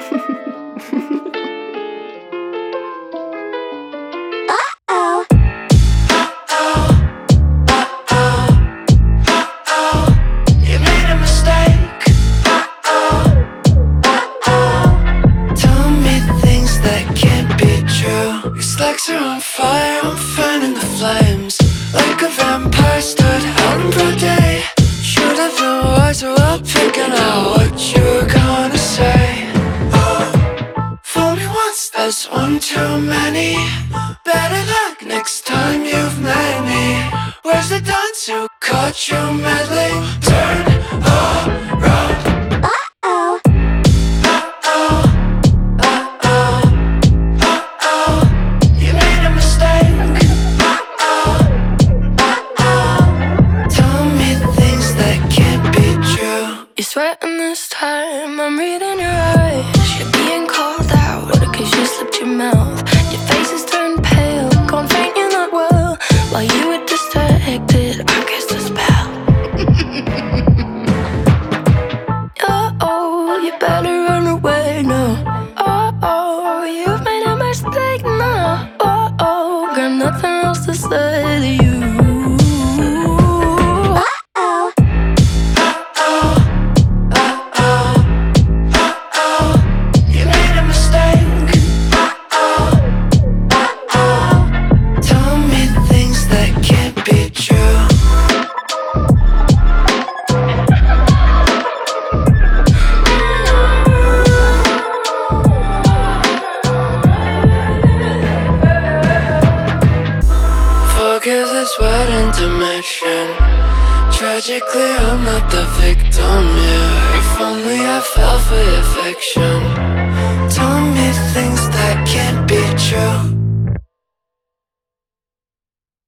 You made a mistake. Tell me things that can't be true. Your slacks are on fire, I'm fanning the flames. Like a vampire stood out in broad day. Should have been wiser while picking out what you were gonna say. Fool me once, that's one too many. Better luck next time you've met me. Where's the dunce who caught you meddling? Turn around. You made a mistake. Tell me things that can't be true. You're sweating this time, I'm reading your eyes. You're being called out, cause you slipped your mouth. Your face has turned pale, gone faint, you're not well. While you were distracted, I cast a spell. Oh, you better run away now. Oh, you've made a mistake now. Oh, got nothing else to say to you. You made a mistake. Tell me things that can't be true. Forgive this word intermission. Tragically, I'm not the victim here. If only I fell for your fiction.